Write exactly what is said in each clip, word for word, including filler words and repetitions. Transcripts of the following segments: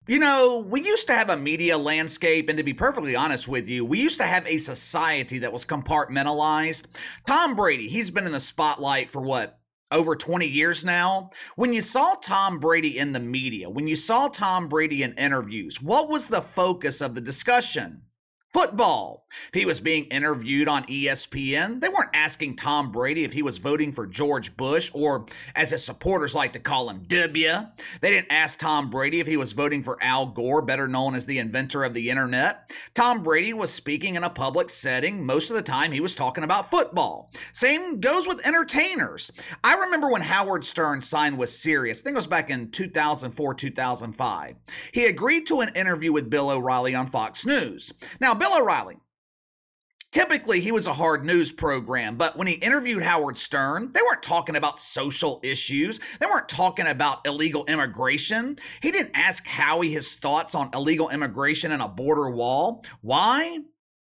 You know, we used to have a media landscape, and to be perfectly honest with you, we used to have a society that was compartmentalized. Tom Brady, he's been in the spotlight for what, over twenty years now? When you saw Tom Brady in the media, when you saw Tom Brady in interviews, what was the focus of the discussion? Football. If he was being interviewed on E S P N, they weren't asking Tom Brady if he was voting for George Bush, or as his supporters like to call him, W. They didn't ask Tom Brady if he was voting for Al Gore, better known as the inventor of the internet. Tom Brady was speaking in a public setting. Most of the time, he was talking about football. Same goes with entertainers. I remember when Howard Stern signed with Sirius, I think it was back in two thousand four, two thousand five. He agreed to an interview with Bill O'Reilly on Fox News. Now, Bill O'Reilly, typically he was a hard news program, but when he interviewed Howard Stern, they weren't talking about social issues. They weren't talking about illegal immigration. He didn't ask Howie his thoughts on illegal immigration and a border wall. Why?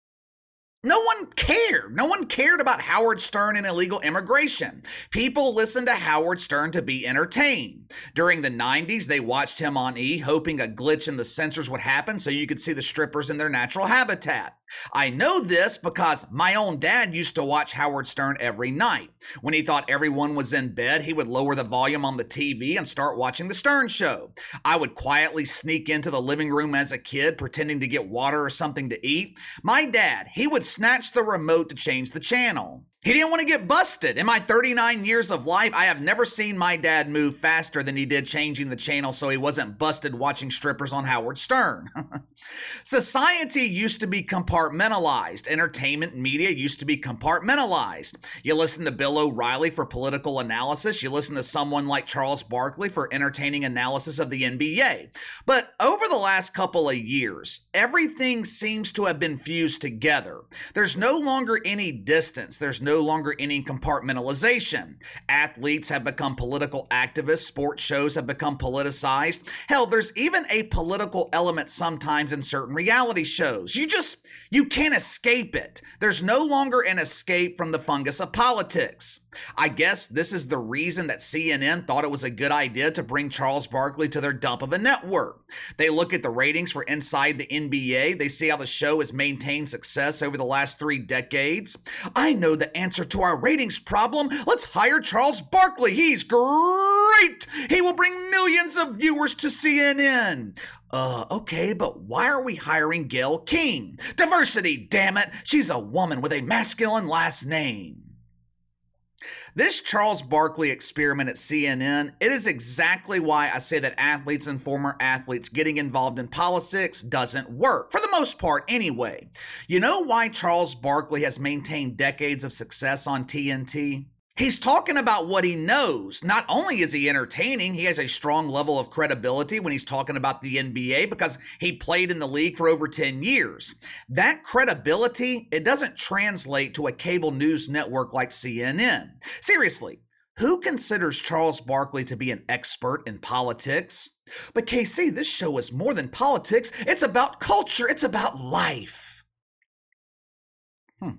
No one cared. No one cared about Howard Stern and illegal immigration. People listened to Howard Stern to be entertained. During the nineties, they watched him on E, hoping a glitch in the sensors would happen so you could see the strippers in their natural habitat. I know this because my own dad used to watch Howard Stern every night. When he thought everyone was in bed, he would lower the volume on the T V and start watching the Stern Show. I would quietly sneak into the living room as a kid, pretending to get water or something to eat. My dad, he would snatch the remote to change the channel. He didn't want to get busted. In my thirty-nine years of life, I have never seen my dad move faster than he did changing the channel so he wasn't busted watching strippers on Howard Stern. Society used to be compartmentalized. Entertainment media used to be compartmentalized. You listen to Bill O'Reilly for political analysis. You listen to someone like Charles Barkley for entertaining analysis of the N B A. But over the last couple of years, everything seems to have been fused together. There's no longer any distance. There's no longer any compartmentalization. Athletes have become political activists. Sports shows have become politicized. Hell, there's even a political element sometimes in certain reality shows. You just, you can't escape it. There's no longer an escape from the fungus of politics. I guess this is the reason that C N N thought it was a good idea to bring Charles Barkley to their dump of a network. They look at the ratings for Inside the N B A. They see how the show has maintained success over the last three decades. I know the answer to our ratings problem. Let's hire Charles Barkley. He's great. He will bring millions of viewers to C N N. Uh, okay, but why are we hiring Gayle King? Diversity, damn it. She's a woman with a masculine last name. This Charles Barkley experiment at C N N, it is exactly why I say that athletes and former athletes getting involved in politics doesn't work, for the most part anyway. You know why Charles Barkley has maintained decades of success on T N T? He's talking about what he knows. Not only is he entertaining, he has a strong level of credibility when he's talking about the N B A because he played in the league for over ten years. That credibility, it doesn't translate to a cable news network like C N N. Seriously, who considers Charles Barkley to be an expert in politics? But K C, this show is more than politics. It's about culture. It's about life. Hmm.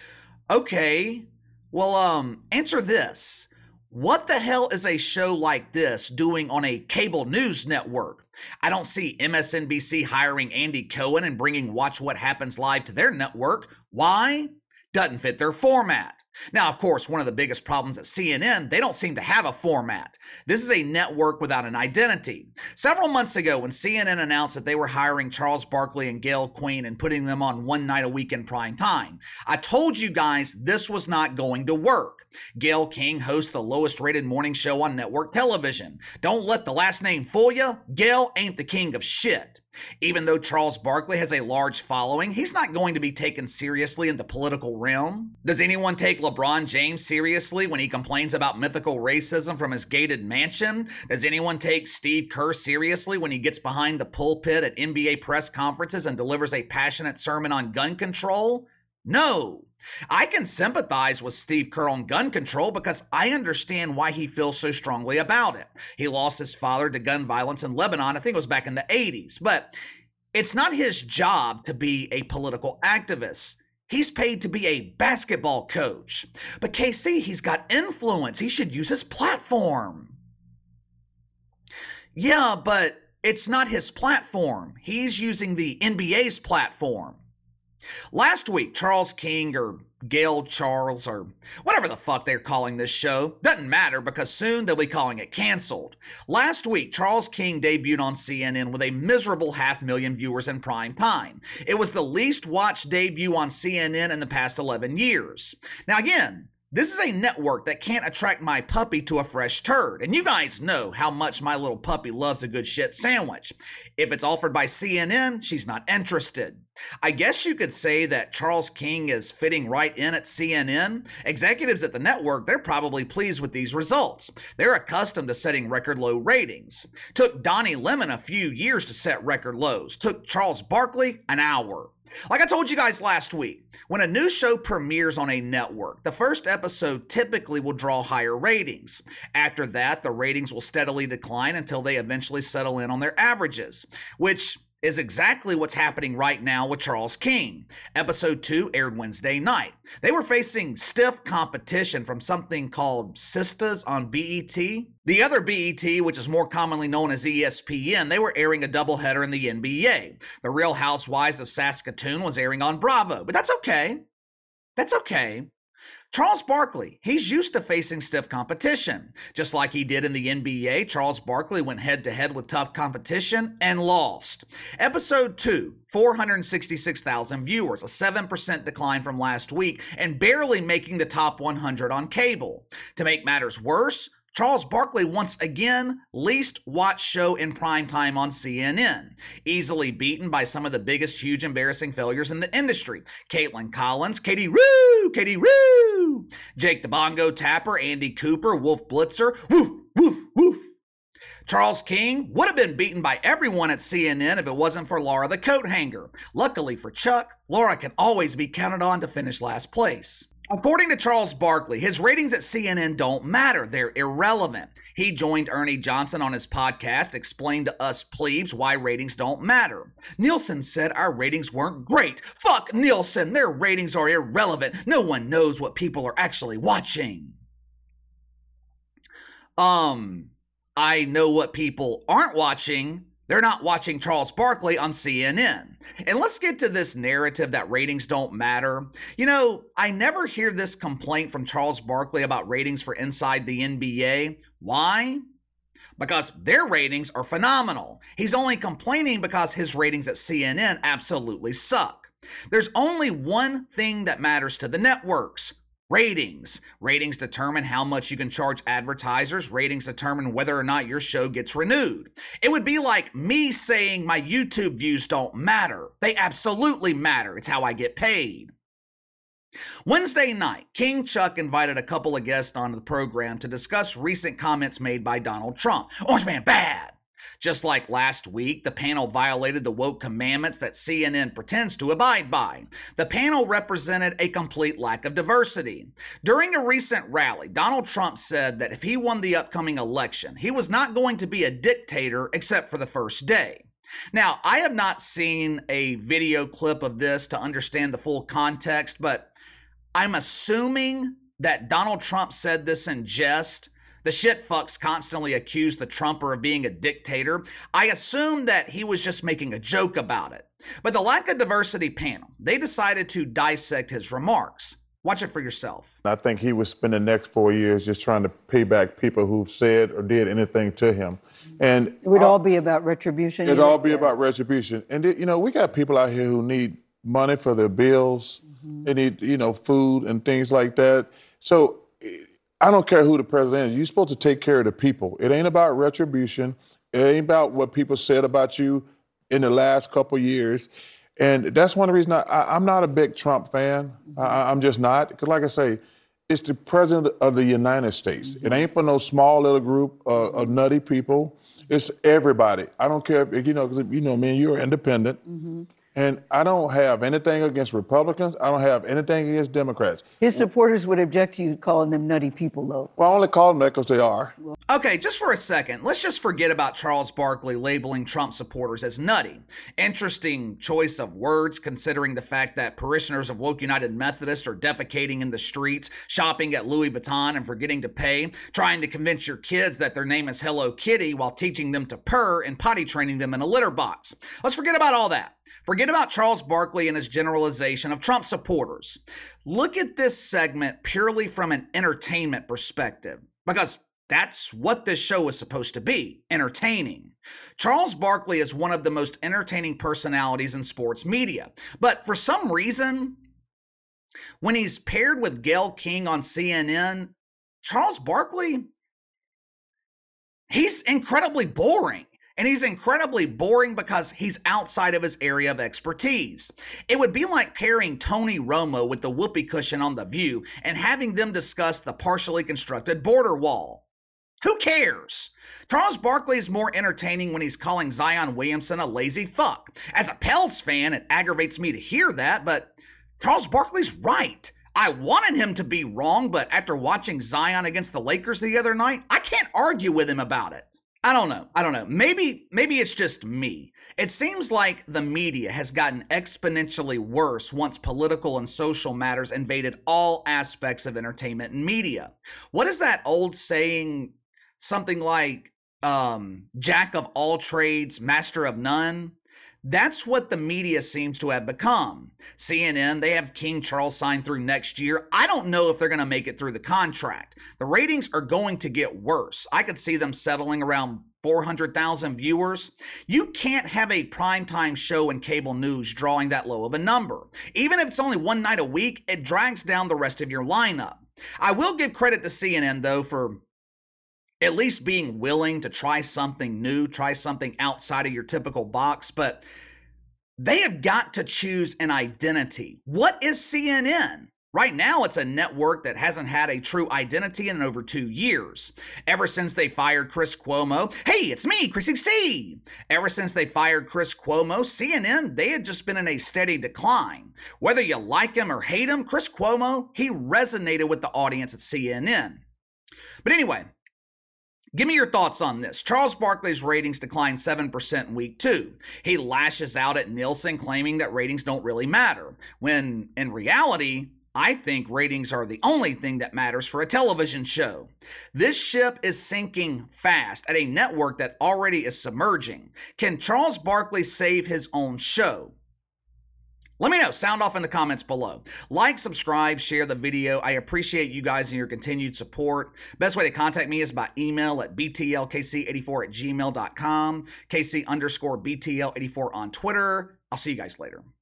Okay. Well, um, answer this. What the hell is a show like this doing on a cable news network? I don't see M S N B C hiring Andy Cohen and bringing Watch What Happens Live to their network. Why? Doesn't fit their format. Now, of course, one of the biggest problems at C N N, they don't seem to have a format. This is a network without an identity. Several months ago, when C N N announced that they were hiring Charles Barkley and Gayle King and putting them on one night a week in prime time, I told you guys this was not going to work. Gayle King hosts the lowest rated morning show on network television. Don't let the last name fool you. Gayle ain't the king of shit. Even though Charles Barkley has a large following, he's not going to be taken seriously in the political realm. Does anyone take LeBron James seriously when he complains about mythical racism from his gated mansion? Does anyone take Steve Kerr seriously when he gets behind the pulpit at N B A press conferences and delivers a passionate sermon on gun control? No. I can sympathize with Steve Kerr on gun control because I understand why he feels so strongly about it. He lost his father to gun violence in Lebanon, I think it was back in the eighties. But it's not his job to be a political activist. He's paid to be a basketball coach. But K C, he's got influence. He should use his platform. Yeah, but It's not his platform. He's using the N B A's platform. Last week, Charles King or Gail Charles or whatever the fuck they're calling this show, doesn't matter because soon they'll be calling it canceled. Last week, Charles King debuted on C N N with a miserable half million viewers in prime time. It was the least watched debut on C N N in the past eleven years. Now again, this is a network that can't attract my puppy to a fresh turd, and you guys know how much my little puppy loves a good shit sandwich. If it's offered by C N N, she's not interested. I guess you could say that Charles King is fitting right in at C N N. Executives at the network, they're probably pleased with these results. They're accustomed to setting record low ratings. Took Donnie Lemon a few years to set record lows. Took Charles Barkley an hour. Like I told you guys last week, when a new show premieres on a network, the first episode typically will draw higher ratings. After that, the ratings will steadily decline until they eventually settle in on their averages, which is exactly what's happening right now with Charles King. Episode two aired Wednesday night. They were facing stiff competition from something called Sistas on B E T. The other B E T, which is more commonly known as E S P N, they were airing a doubleheader in the N B A. The Real Housewives of Saskatoon was airing on Bravo, but that's okay. That's okay. Charles Barkley, he's used to facing stiff competition. Just like he did in the N B A, Charles Barkley went head-to-head with tough competition and lost. Episode two, four hundred sixty-six thousand viewers, a seven percent decline from last week, and barely making the top one hundred on cable. To make matters worse, Charles Barkley once again least watched show in primetime on C N N, easily beaten by some of the biggest huge embarrassing failures in the industry. Caitlin Collins, Katie Roo, Katie Roo, Jake the Bongo Tapper, Andy Cooper, Wolf Blitzer, woof, woof, woof. Charles King would have been beaten by everyone at C N N if it wasn't for Laura the Coat Hanger. Luckily for Chuck, Laura can always be counted on to finish last place. According to Charles Barkley, his ratings at C N N don't matter. They're irrelevant. He joined Ernie Johnson on his podcast, explained to us plebes why ratings don't matter. Nielsen said our ratings weren't great. Fuck Nielsen, their ratings are irrelevant. No one knows what people are actually watching. Um, I know what people aren't watching. They're not watching Charles Barkley on C N N. And let's get to this narrative that ratings don't matter. You know, I never hear this complaint from Charles Barkley about ratings for inside the N B A. Why? Because their ratings are phenomenal. He's only complaining because his ratings at C N N absolutely suck. There's only one thing that matters to the networks. Ratings. Ratings determine how much you can charge advertisers. Ratings determine whether or not your show gets renewed. It would be like me saying my YouTube views don't matter. They absolutely matter. It's how I get paid. Wednesday night, King Chuck invited a couple of guests onto the program to discuss recent comments made by Donald Trump. Orange Man bad! Just like last week, the panel violated the woke commandments that C N N pretends to abide by. The panel represented a complete lack of diversity. During a recent rally, Donald Trump said that if he won the upcoming election, he was not going to be a dictator except for the first day. Now, I have not seen a video clip of this to understand the full context, but I'm assuming that Donald Trump said this in jest. The shit fucks constantly accuse the Trumper of being a dictator. I assume that he was just making a joke about it. But the lack of diversity panel, they decided to dissect his remarks. Watch it for yourself. I think he would spend the next four years just trying to pay back people who said or did anything to him. And it would all, all be about retribution. It'd all be about retribution. And, you know, we got people out here who need money for their bills. Mm-hmm. They need, you know, food and things like that. So I don't care who the president is. You're supposed to take care of the people. It ain't about retribution. It ain't about what people said about you in the last couple of years. And that's one of the reasons I, I, I'm not a big Trump fan. Mm-hmm. I, I'm just not. Because like I say, it's the president of the United States. Mm-hmm. It ain't for no small little group uh, of nutty people. It's everybody. I don't care if, you know, cause, you know, man, you're independent. Mm-hmm. And I don't have anything against Republicans. I don't have anything against Democrats. His supporters would object to you calling them nutty people, though. Well, I only call them that because they are. Okay, just for a second, let's just forget about Charles Barkley labeling Trump supporters as nutty. Interesting choice of words, considering the fact that parishioners of Woke United Methodist are defecating in the streets, shopping at Louis Vuitton and forgetting to pay, trying to convince your kids that their name is Hello Kitty while teaching them to purr and potty training them in a litter box. Let's forget about all that. Forget about Charles Barkley and his generalization of Trump supporters. Look at this segment purely from an entertainment perspective, because that's what this show is supposed to be, entertaining. Charles Barkley is one of the most entertaining personalities in sports media, but for some reason, when he's paired with Gayle King on C N N, Charles Barkley, he's incredibly boring. And he's incredibly boring because he's outside of his area of expertise. It would be like pairing Tony Romo with the whoopee cushion on The View and having them discuss the partially constructed border wall. Who cares? Charles Barkley is more entertaining when he's calling Zion Williamson a lazy fuck. As a Pels fan, it aggravates me to hear that, but Charles Barkley's right. I wanted him to be wrong, but after watching Zion against the Lakers the other night, I can't argue with him about it. I don't know. I don't know. Maybe maybe it's just me. It seems like the media has gotten exponentially worse once political and social matters invaded all aspects of entertainment and media. What is that old saying? Something like um, jack of all trades, master of none? That's what the media seems to have become. C N N, they have King Charles signed through next year. I don't know if they're going to make it through the contract. The ratings are going to get worse. I could see them settling around four hundred thousand viewers. You can't have a primetime show in cable news drawing that low of a number. Even if it's only one night a week, it drags down the rest of your lineup. I will give credit to C N N, though, for at least being willing to try something new, try something outside of your typical box, but they have got to choose an identity. What is C N N? Right now, it's a network that hasn't had a true identity in over two years. Ever since they fired Chris Cuomo, hey, it's me, Chrissy C. Ever since they fired Chris Cuomo, C N N, they had just been in a steady decline. Whether you like him or hate him, Chris Cuomo, he resonated with the audience at C N N. But anyway, give me your thoughts on this. Charles Barkley's ratings declined seven percent in week two. He lashes out at Nielsen, claiming that ratings don't really matter, when in reality, I think ratings are the only thing that matters for a television show. This ship is sinking fast at a network that already is submerging. Can Charles Barkley save his own show? Let me know. Sound off in the comments below. Like, subscribe, share the video. I appreciate you guys and your continued support. Best way to contact me is by email at b t l k c eighty-four at gmail dot com, kc underscore btl eighty-four on Twitter. I'll see you guys later.